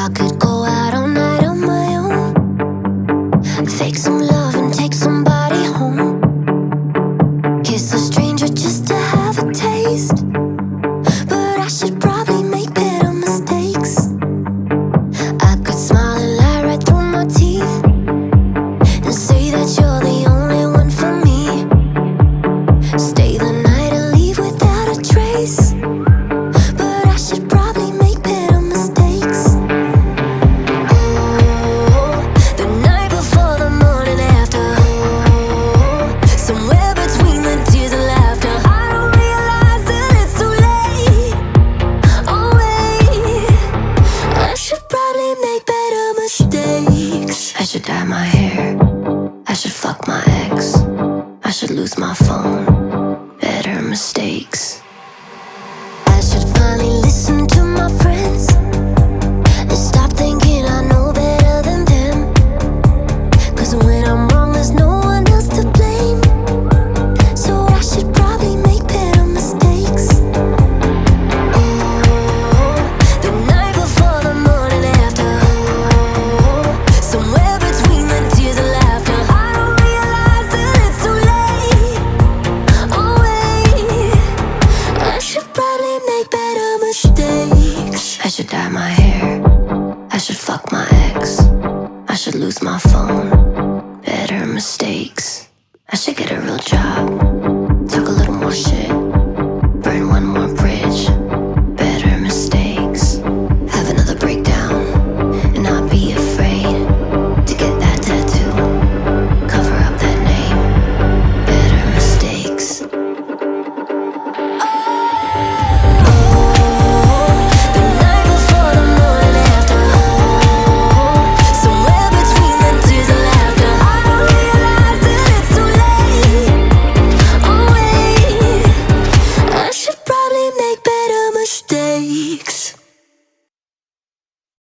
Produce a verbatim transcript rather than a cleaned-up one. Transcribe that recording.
I could go out all night on my own, fake some love and take somebody home, kiss a stranger just to have a taste. But I should probably make better mistakes. I could smile and lie right through my teeth and say that you're the only one for me. Stay the night and leave without a trace. But I should probably make better mistakes. Oh, the night before the morning after. Oh, somewhere between the tears and laughter. I don't realize that it's too late. Oh wait, I should probably make better mistakes. I should dye my hair, I should fuck my ex, I should lose my phone. Better mistakes. I should finally listen to my friends and stop thinking I know better than them. Cause when I'm wrong there's no one else to blame. So I should probably make better mistakes. Oh, the night before the morning after. Oh, somewhere between the tears and laughter. I don't realize that it's too late. Oh wait, I should probably make better mistakes. I should dye my hair, I should fuck my ex, I should lose my phone. Better mistakes. I should get a real job, talk a little more shit.